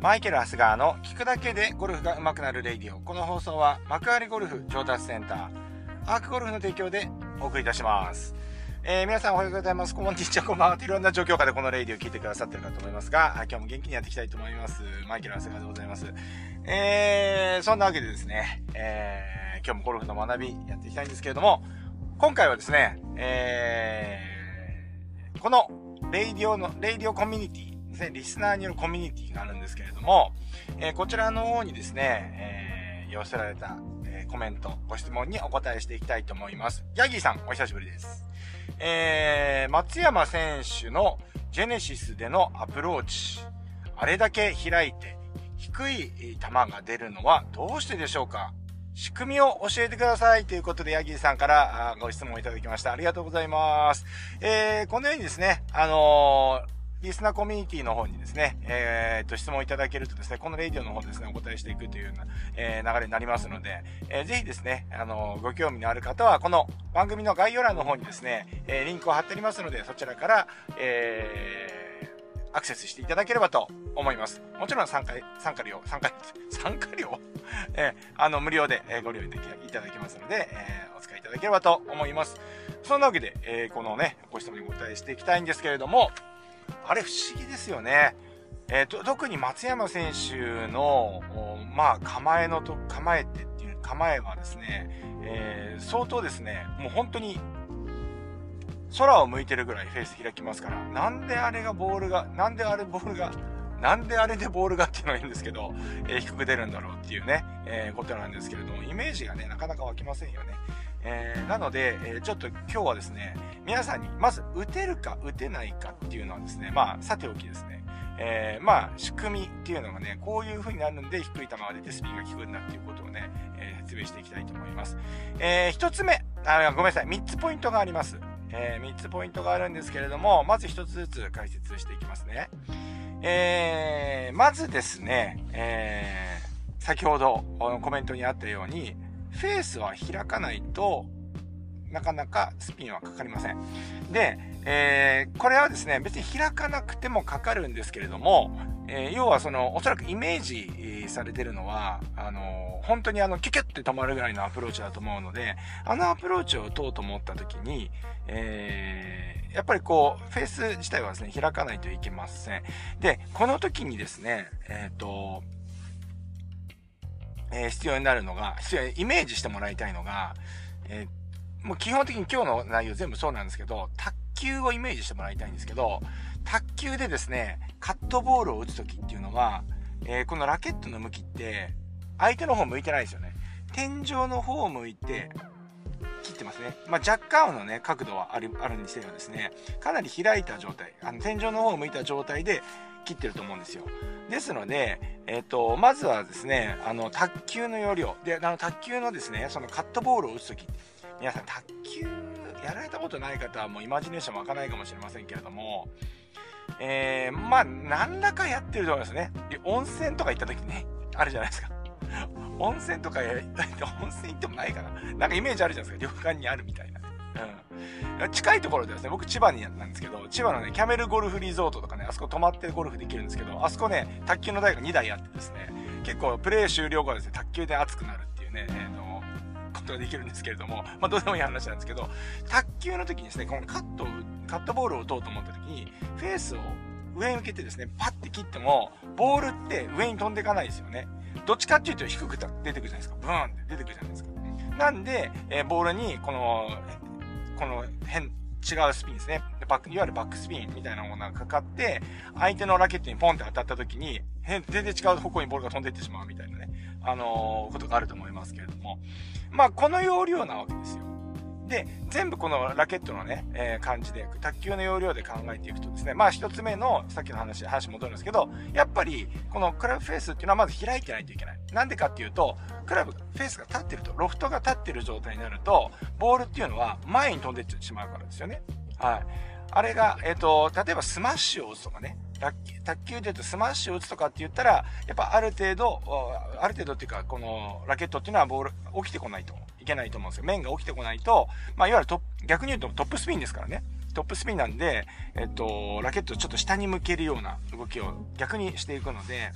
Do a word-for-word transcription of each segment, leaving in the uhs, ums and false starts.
マイケル・ハスガーの聞くだけでゴルフが上手くなるレイディオ。この放送は幕張ゴルフ上達センターアークゴルフの提供でお送りいたします。えー、皆さんおはようございます。こんにちは、こんばんは。いろんな状況下でこのレイディオを聞いてくださってるかと思いますが、今日も元気にやっていきたいと思います。マイケル・ハスガーでございます。えー、そんなわけでですね、えー、今日もゴルフの学びやっていきたいんですけれども、今回はですね、えー、このレイディオの、レイディオコミュニティ、リスナーによるコミュニティがあるんですけれども、えー、こちらの方にですね、えー、寄せられた、えー、コメント、ご質問にお答えしていきたいと思います。ヤギーさん、お久しぶりです。えー、松山選手のジェネシスでのアプローチ、あれだけ開いて低い球が出るのはどうしてでしょうか？仕組みを教えてくださいということで、ヤギーさんからご質問いただきました。ありがとうございます。えー、このようにですね、あのー、リスナーコミュニティの方にですね、えー、と質問いただけるとですね、このレイディオの方ですね、お答えしていくというような、えー、流れになりますので、えー、ぜひですね、あのー、ご興味のある方は、この番組の概要欄の方にですね、えー、リンクを貼ってありますので、そちらから、えー、アクセスしていただければと思います。もちろん参加、参加料、参加、参加料えー、あの、無料でご利用いただけますので、えー、お使いいただければと思います。そんなわけで、えー、このね、ご質問にお答えしていきたいんですけれども、あれ不思議ですよね。えー、と特に松山選手の、まあ、構えのと、構えてっていう、構えはですね、えー、相当ですね、もう本当に、空を向いてるぐらいフェース開きますから、なんであれがボールが、なんであれボールが、なんであれでボールがっていうのがいいんですけど、えー、低く出るんだろうっていうね、えー、ことなんですけれども、イメージがね、なかなか湧きませんよね。えー、なので、えー、ちょっと今日はですね、皆さんにまず打てるか打てないかっていうのはですね、まあさておきですね、えー、まあ仕組みっていうのがね、こういう風になるんで低い球が出てスピンが効くんだっていうことをね、えー、説明していきたいと思います。えー、一つ目、あ、ごめんなさい、三つポイントがあります。えー、三つポイントがあるんですけれども、まず一つずつ解説していきますね。えー、まずですね、えー、先ほどコメントにあったように、フェースは開かないとなかなかスピンはかかりません。で、えー、これはですね、別に開かなくてもかかるんですけれども、えー、要はそのおそらくイメージされてるのはあの本当にあのキュキュッて止まるぐらいのアプローチだと思うので、あのアプローチを打とうと思った時に、えー、やっぱりこうフェース自体はですね開かないといけません。で、この時にですね、えっとえー、必要になるのが、イメージしてもらいたいのが、えー、もう基本的に今日の内容全部そうなんですけど、卓球をイメージしてもらいたいんですけど、卓球でですね、カットボールを打つときっていうのは、えー、このラケットの向きって、相手の方向いてないですよね。天井の方を向いて、切ってますね。まあ、若干のね、角度はある、あるにせよですね、かなり開いた状態、あの、天井の方を向いた状態で切ってると思うんですよ。ですので、えっと、まずはですね、あの、卓球の要領。で、あの、卓球のですね、そのカットボールを打つとき、皆さん、卓球やられたことない方はもうイマジネーション湧かないかもしれませんけれども、えー、まあ、何らかやってると思いますね。で、温泉とか行ったときね、あるじゃないですか。温泉とかやりたいって温泉行ってもないかな。なんかイメージあるじゃないですか。旅館にあるみたいな。うん。近いところでですね、僕千葉になんですけど、千葉のね、キャメルゴルフリゾートとかね、あそこ泊まってゴルフできるんですけど、あそこね、卓球の台がにだいあってですね、結構プレー終了後はですね、卓球で熱くなるっていうね、えー、のことができるんですけれども、まあどうでもいい話なんですけど、卓球の時にですね、このカットを、カットボールを打とうと思った時に、フェースを上に向けてですね、パッて切っても、ボールって上に飛んでいかないですよね。どっちかっていうと低く出てくるじゃないですか。ブーンって出てくるじゃないですか。なんで、えー、ボールにこの、この変、違うスピンですね。バック、いわゆるバックスピンみたいなものがかかって、相手のラケットにポンって当たった時に、全然違う方向にボールが飛んでいってしまうみたいなね、あのー、ことがあると思いますけれども。まあ、この要領なわけですよ。で、全部このラケットのね、えー、感じで、卓球の要領で考えていくとですね、まあ一つ目の、さっきの話、話戻るんですけど、やっぱり、このクラブフェースっていうのはまず開いてないといけない。なんでかっていうと、クラブ、フェースが立ってると、ロフトが立ってる状態になると、ボールっていうのは前に飛んでいってしまうからですよね。はい。あれが、えっと、例えばスマッシュを打つとかね、卓球で言うとスマッシュを打つとかって言ったら、やっぱある程度、ある程度っていうか、このラケットっていうのはボール、起きてこないといけないと思うんですよ。面が起きてこないと、まあ、いわゆるト逆に言うとトップスピンですからね。トップスピンなんで、えっと、ラケットをちょっと下に向けるような動きを逆にしていくので、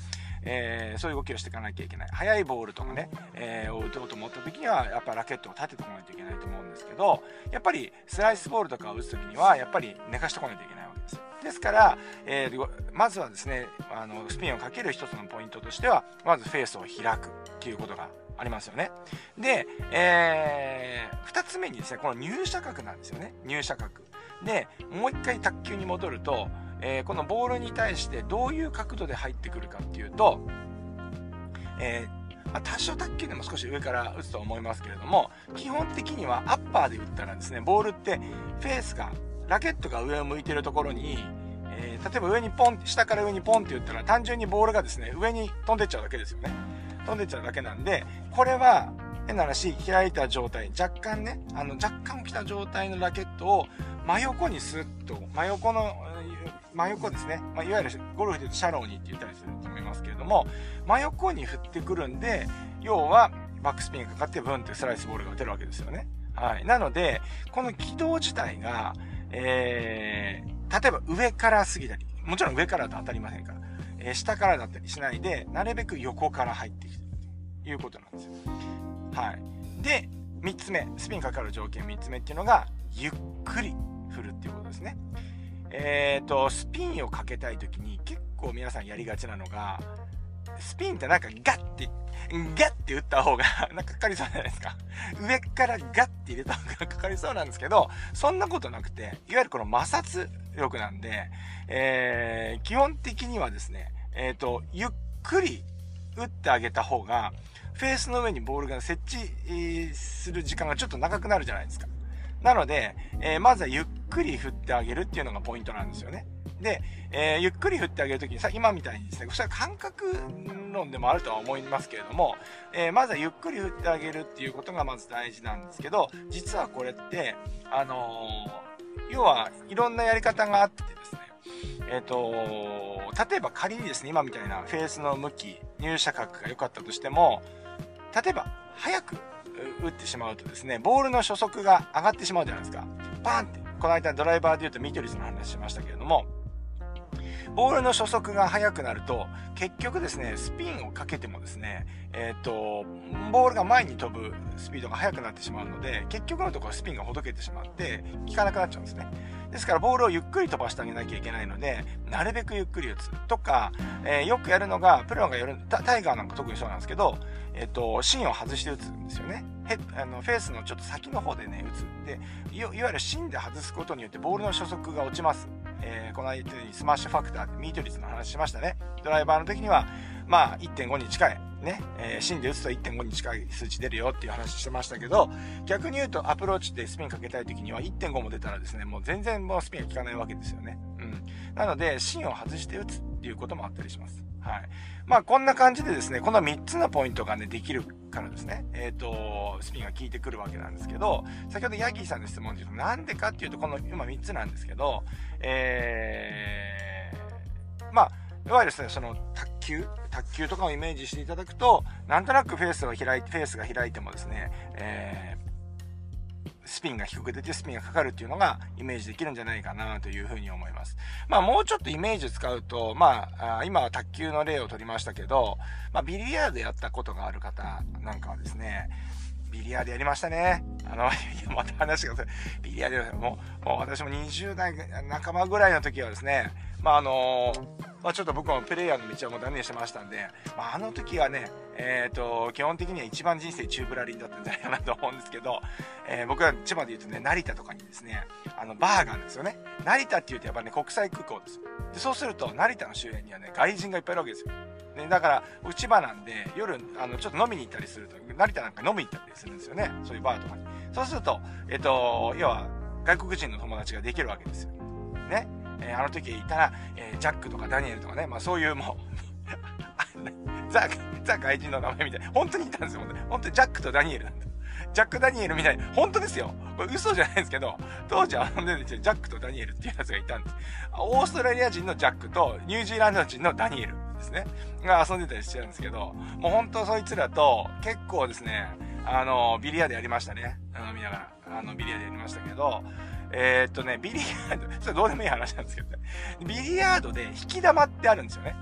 えー、そういう動きをしていかなきゃいけない。速いボールとかね、えー、を打とうと思った時にはやっぱラケットを立ててこないといけないと思うんですけど、やっぱりスライスボールとかを打つ時にはやっぱり寝かしてこないといけないわけですよ。ですから、えー、まずはですね、あのスピンをかける一つのポイントとしては、まずフェースを開くっていうことがありますよね。で、えー、ふたつめにですね、この入射角なんですよね。入射角でもう一回卓球に戻ると、えー、このボールに対してどういう角度で入ってくるかっていうと、えーまあ、多少卓球でも少し上から打つと思いますけれども、基本的にはアッパーで打ったらですね、ボールってフェースがラケットが上を向いてるところに、えー、例えば上にポン下から上にポンって打ったら単純にボールがですね上に飛んでっちゃうだけですよね。飛んでっちゃうだけなんで、これは変な話、開いた状態、若干ね、あの若干起きた状態のラケットを真横にスッと、真横の真横ですね、まあ、いわゆるゴルフで言うとシャローにって言ったりすると思いますけれども、真横に振ってくるんで、要はバックスピンがかかってブンってスライスボールが打てるわけですよね。はい。なのでこの軌道自体が、えー、例えば上から過ぎたり、もちろん上からだと当たりませんから、えー、下からだったりしないで、なるべく横から入ってきてるということなんですよ。はい。でみっつめ、スピンかかる条件みっつめっていうのが、ゆっくり振るっていうことですね。えーと、スピンをかけたいときに結構皆さんやりがちなのが、スピンってなんかガッて、ガッて打った方がなんかかかりそうじゃないですか。上からガッて入れた方がかかりそうなんですけど、そんなことなくて、いわゆるこの摩擦力なんで、えー、基本的にはですね、えーと、ゆっくり打ってあげた方が、フェースの上にボールが設置する時間がちょっと長くなるじゃないですか。なので、えー、まずはゆっくり振ってあげるっていうのがポイントなんですよね。で、えー、ゆっくり振ってあげるときにさ、今みたいにですね、それは感覚論でもあるとは思いますけれども、えー、まずはゆっくり振ってあげるっていうことがまず大事なんですけど、実はこれって、あのー、要はいろんなやり方があってですね、えっと、例えば仮にですね、今みたいなフェースの向き、入射角が良かったとしても、例えば早く打ってしまうとですね、ボールの初速が上がってしまうじゃないですか。パーンって、この間ドライバーで言うとミート率の話しましたけれども、ボールの初速が速くなると、結局ですね、スピンをかけてもですね、えっと、ボールが前に飛ぶスピードが速くなってしまうので、結局のところスピンがほどけてしまって、効かなくなっちゃうんですね。ですからボールをゆっくり飛ばしてあげなきゃいけないので、なるべくゆっくり打つとか、えー、よくやるのが、プロがやる、タイガーなんか特にそうなんですけど、えっと、芯を外して打つんですよね。ヘあのフェースのちょっと先の方でね、打つ。で、いわゆる芯で外すことによってボールの初速が落ちます。えー、この間にスマッシュファクター、ミート率の話しましたね。ドライバーの時には、まあ いってんご に近い。ね、えー、芯で打つと いってんご に近い数値出るよっていう話してましたけど、逆に言うとアプローチでスピンかけたい時には いってんご も出たらですね、もう全然もうスピンが効かないわけですよね。うん。なので、芯を外して打つっていうこともあったりします。はい。まあこんな感じでですね、このみっつのポイントがね、できるからですね、えっと、スピンが効いてくるわけなんですけど、先ほどヤギーさんの質問で言うと、なんでかっていうと、この今みっつなんですけど、えー、まあ、いわゆるですね、その卓球卓球とかをイメージしていただくと、なんとなくフェースが開いてフェースが開いてもですね、えー、スピンが低く出てスピンがかかるっていうのがイメージできるんじゃないかなというふうに思います。まあもうちょっとイメージ使うと、まあ今は卓球の例を取りましたけど、まあビリヤードやったことがある方なんかはですね、ビリヤードやりましたね。あの、いやまた話がビリヤードもう、もう私もにじゅう代半ばぐらいの時はですね、まああのまあ、ちょっと僕もプレイヤーの道はもう断念してましたんで、まあ、あの時はね、えっと、基本的には一番人生チューブラリンだったんじゃないかなと思うんですけど、えー、僕は千葉で言うとね、成田とかにですね、あの、バーがあるんですよね。成田って言うとやっぱね、国際空港です。で、そうすると、成田の周辺にはね、外人がいっぱいいるわけですよ。ね、だから、千葉なんで、夜、あの、ちょっと飲みに行ったりすると、成田なんか飲みに行ったりするんですよね。そういうバーとかに。そうすると、えっと、要は、外国人の友達ができるわけですよ。ね。えー、あの時いたら、えー、ジャックとかダニエルとかね、まあそういうもうザ、ザ外人の名前みたいな、本当にいたんですよ。本当にジャックとダニエルなんだ。ジャック・ダニエルみたいな、本当ですよ。これ嘘じゃないですけど、当時あのね、ジャックとダニエルっていうやつがいたんです。オーストラリア人のジャックとニュージーランド人のダニエルですね。が遊んでたりしてるんですけど、もう本当そいつらと結構ですね、あの、ビリヤードやりましたね。飲みながら。あの、ビリヤードやりましたけど、えー、っとね、ビリヤード、それどうでもいい話なんですけどね。ビリヤードで引き玉ってあるんですよね。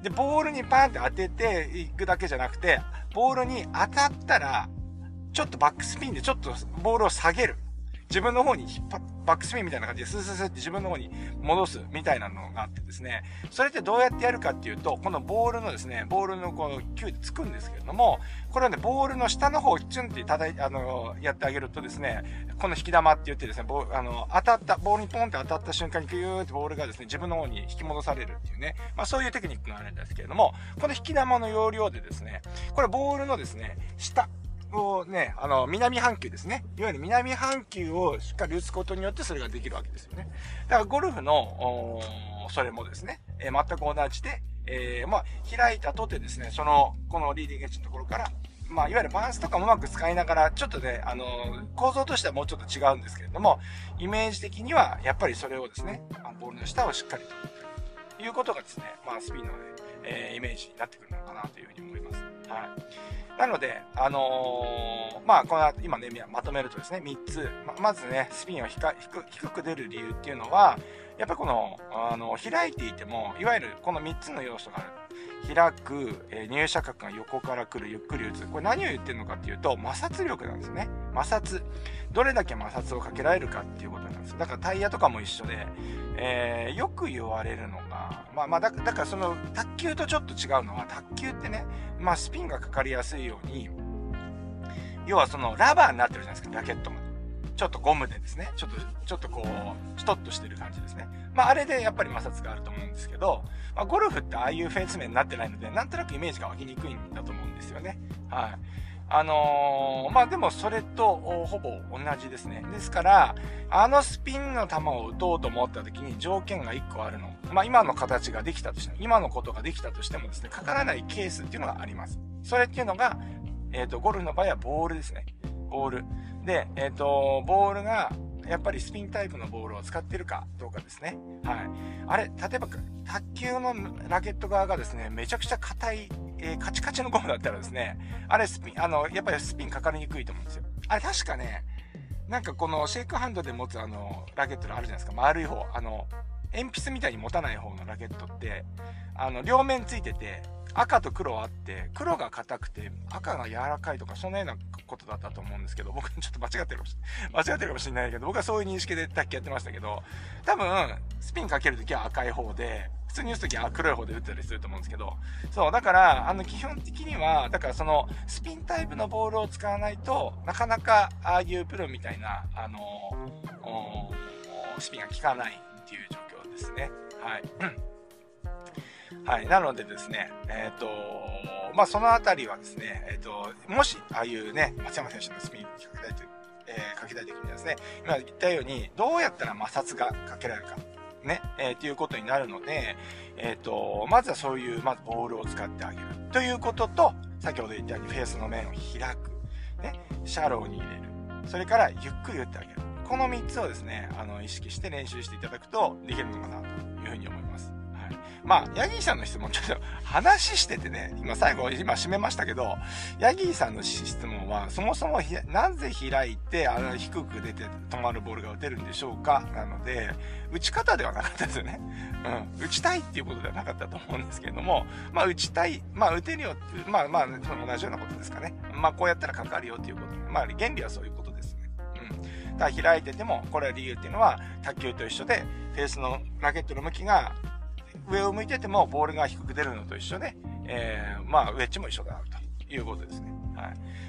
で、ボールにパーンって当てていくだけじゃなくて、ボールに当たったら、ちょっとバックスピンでちょっとボールを下げる。自分の方に引っ張バックスピンみたいな感じでスースースーって自分の方に戻すみたいなのがあってですね、それってどうやってやるかっていうと、このボールのですね、ボールのこの球でつくんですけれども、これはね、ボールの下の方をチュンって叩い、あの、やってあげるとですね、この引き玉って言ってですね、ボあの、当たった、ボールにポンって当たった瞬間にギューってボールがですね、自分の方に引き戻されるっていうね、まあそういうテクニックがあるんですけれども、この引き玉の要領でですね、これボールのですね、下、をね、あの、南半球ですね。いわゆる南半球をしっかり打つことによってそれができるわけですよね。だからゴルフの、それもですね、えー、全く同じで、えー、まあ、開いたとてですね、その、このリーディングエッジのところから、まあ、いわゆるバランスとかもうまく使いながら、ちょっとね、あの、構造としてはもうちょっと違うんですけれども、イメージ的には、やっぱりそれをですね、ボールの下をしっかりと、いうことがですね、まあ、スピンのね、えー、イメージになってくるのかなというふうに思います。はい。なので、あのー、まあ、この後、今ね、まとめるとですね、みっつ。ま、まずね、スピンを低く、低く出る理由っていうのは、やっぱりこの、あの、開いていても、いわゆるこのみっつの要素がある。開く、えー、入射角が横から来る、ゆっくり打つ。これ何を言ってるのかっていうと、摩擦力なんですね。摩擦。どれだけ摩擦をかけられるかっていうことなんです。だからタイヤとかも一緒で、えー、よく言われるのが、まあまあだ、だからその、卓球とちょっと違うのは、卓球ってね、まあスピンがかかりやすいように、要はそのラバーになってるじゃないですか、ラケットが。ちょっとゴムでですね、ちょっと、ちょっとこう、シトッとしてる感じですね。まああれでやっぱり摩擦があると思うんですけど、まあゴルフってああいうフェース面になってないので、なんとなくイメージが湧きにくいんだと思うんですよね。はい。あのー、まあでもそれとほぼ同じですね。ですから、あのスピンの球を打とうと思った時に条件がいっこあるの。まあ今の形ができたとしても、今のことができたとしてもですね、かからないケースっていうのがあります。それっていうのが、えっと、ゴルフの場合はボールですね。ボール。で、えっと、ボールが、やっぱりスピンタイプのボールを使ってるかどうかですね。はい。あれ、例えば、卓球のラケット側がですね、めちゃくちゃ硬い、えー、カチカチのゴムだったらですね、あれスピン、あの、やっぱりスピンかかりにくいと思うんですよ。あれ確かね、なんかこのシェイクハンドで持つあの、ラケットがあるじゃないですか。丸い方。あの、鉛筆みたいに持たない方のラケットって、あの、両面ついてて、赤と黒あって、黒が硬くて、赤が柔らかいとか、そんなようなことだったと思うんですけど、僕ちょっと間違ってるかもしれない。間違ってるかもしれないけど、僕はそういう認識で卓球やってましたけど、多分、スピンかけるときは赤い方で、普通に打つときは黒い方で打ったりすると思うんですけど、そう、だから、あの、基本的には、だからその、スピンタイプのボールを使わないとなかなか、ああいうプロみたいな、あの、スピンが効かないっていう状況ですね。はい。はい。なのでですね、えっと、まあ、そのあたりはですね、えっと、もし、ああいうね、松山選手のスピンにかけたいという、えー、かけたいときにはですね、今言ったように、どうやったら摩擦がかけられるか、ね、えー、っていうことになるので、えっと、まずはそういう、まずボールを使ってあげる。ということと、先ほど言ったように、フェースの面を開く。ね、シャローに入れる。それから、ゆっくり打ってあげる。このみっつをですね、あの、意識して練習していただくと、できるのかな、というふうに思います。まあ、ヤギーさんの質問、ちょっと話しててね、今最後、今締めましたけど、ヤギーさんの質問は、そもそもなぜ開いて、あの、低く出て止まるボールが打てるんでしょうかなので、打ち方ではなかったですよね。うん。打ちたいっていうことではなかったと思うんですけれども、まあ、打ちたい、まあ、打てるよって、まあまあ、同じようなことですかね。まあ、こうやったらかかるよっていうこと。まあ、原理はそういうことですね。うん。だから開いてても、これは理由っていうのは、卓球と一緒で、フェースのラケットの向きが、上を向いててもボールが低く出るのと一緒で、えー、まあ、ウェッジも一緒だということですね。はい。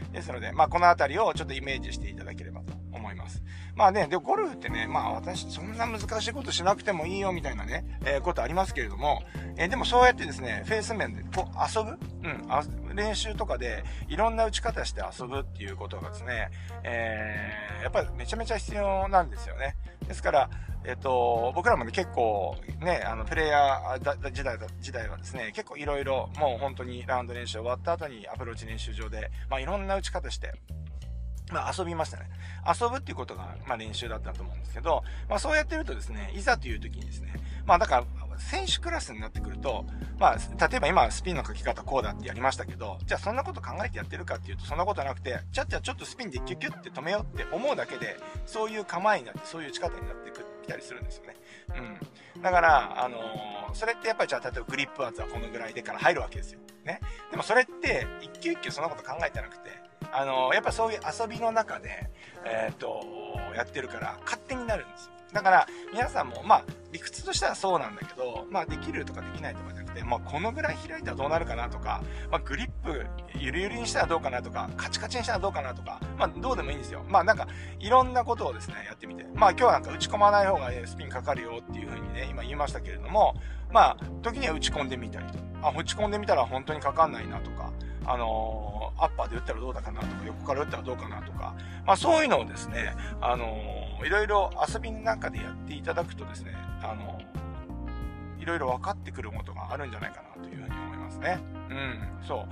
ですので、まあ、このあたりをちょっとイメージしていただければと思います。まあね、で、ゴルフってね、まあ、私、そんな難しいことしなくてもいいよみたいなね、えー、ことありますけれども、えー、でもそうやってですね、フェース面でこう遊ぶうん、あ、練習とかでいろんな打ち方して遊ぶっていうことがですね、えー、やっぱりめちゃめちゃ必要なんですよね。ですから、えっと、僕らもね、結構、ね、あの、プレイヤー時代、時代はですね、結構いろいろ、もう本当にラウンド練習終わった後にアプローチ練習場で、まあいろんな打ち方して、まあ遊びましたね。遊ぶっていうことが、まあ練習だったと思うんですけど、まあそうやってるとですね、いざという時にですね、まあだから、選手クラスになってくると、まあ、例えば今スピンの書き方こうだってやりましたけど、じゃあそんなこと考えてやってるかっていうと、そんなことなくて、じゃあじゃあちょっとスピンでキュッキュッって止めようって思うだけで、そういう構えになって、そういう打ち方になってくきたりするんですよね。うん。だから、あのー、それってやっぱりじゃあ、例えばグリップ圧はこのぐらいでから入るわけですよ。ね。でもそれって、一球一球そんなこと考えてなくて、あのー、やっぱそういう遊びの中で、えー、っと、やってるから、勝手になるんですよ。だから、皆さんも、まあ、理屈としてはそうなんだけど、まあ、できるとかできないとかじゃなくて、まあ、このぐらい開いたらどうなるかなとか、まあ、グリップ、ゆるゆるにしたらどうかなとか、カチカチにしたらどうかなとか、まあ、どうでもいいんですよ。まあ、なんか、いろんなことをですね、やってみて。まあ、今日はなんか打ち込まない方がスピンかかるよっていう風にね、今言いましたけれども、まあ、時には打ち込んでみたりと。あ、打ち込んでみたら本当にかかんないなとか、あのー、アッパーで打ったらどうだかなとか、横から打ったらどうかなとか、まあ、そういうのをですね、あのー、いろいろ遊びの中でやっていただくとですね、あのー、いろいろ分かってくることがあるんじゃないかなというふうに思いますね。うん、そう。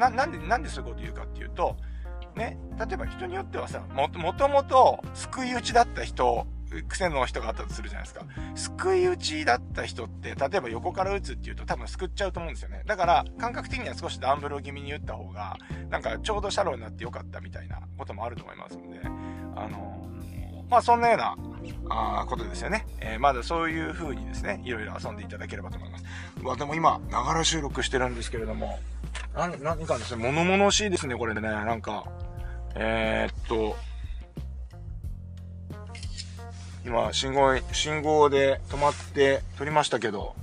な、なんで、なんでそういうこと言うかっていうと、ね、例えば人によってはさ、も、もともと、すくい打ちだった人、癖の人があったとするじゃないですか。すくい打ちだった人って、例えば横から打つっていうと多分すくっちゃうと思うんですよね。だから、感覚的には少しダンブル気味に打った方が、なんかちょうどシャローになってよかったみたいなこともあると思いますので、あの、まあそんなような、あことですよね。えー、まだそういう風にですね、いろいろ遊んでいただければと思います。うわ、でも今、ながら収録してるんですけれども、な、何かですね、物々しいですね、これでね、なんか、えー、っと、今、信号、信号で止まって撮りましたけど、